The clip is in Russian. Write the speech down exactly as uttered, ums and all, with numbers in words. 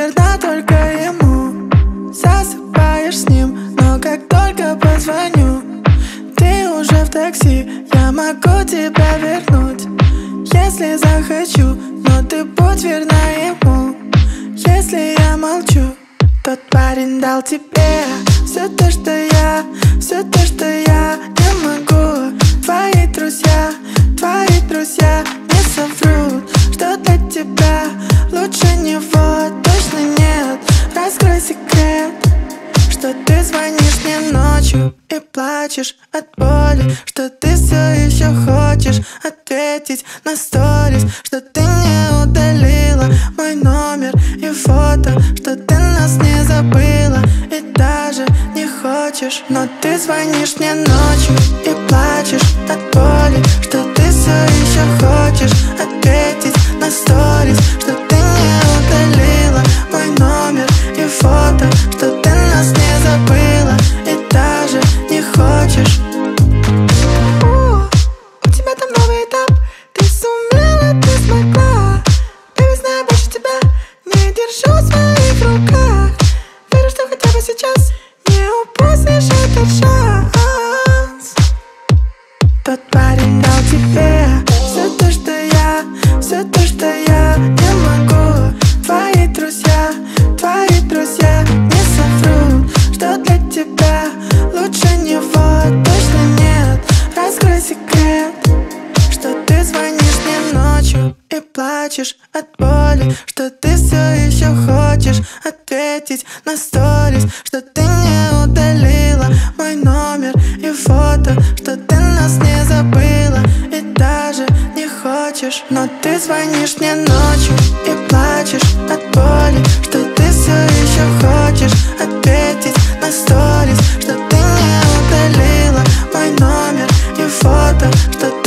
верна только ему. Засыпаешь с ним, но как только позвоню, ты уже в такси, я могу тебя вернуть, если захочу, но ты будь верна ему. Если я молчу, тот парень дал тебе все то, что я, все то, что я не могу. Твои друзья, твои друзья не соврут, что для тебя лучше него точно нет. Раскрой секрет, что ты звонишь мне ночью и плачешь от боли, что ты все еще хочешь ответить на сторис, что ты не удалила мой номер и фото, что ты нас не забыла и даже не хочешь. Но ты звонишь мне ночью и плачешь от боли, что ты все еще хочешь ответить на сторис, что ты не удалила мой номер и фото, что ты нас не забыла и даже не хочешь. О, у тебя там новый этап, ты сумела, ты смогла. Baby, знаю, больше тебя не держу в своих руках. Верю, что хотя бы сейчас не упустишь этот шанс. Тот парень дал тебе все то, что я, все то, что я не могу. Твои друзья, твои друзья не соврут, что для тебя лучше него точно нет. Раскрой секрет, что ты звонишь мне ночью и плачешь от боли, что ты все еще хочешь ответить на сторис, что ты не удалила мой номер и фото, что ты нас не забыла и даже не хочешь. Но ты звонишь мне ночью и плачешь от боли, что ты все еще хочешь ответить на сторис, что ты не удалила мой номер и фото, что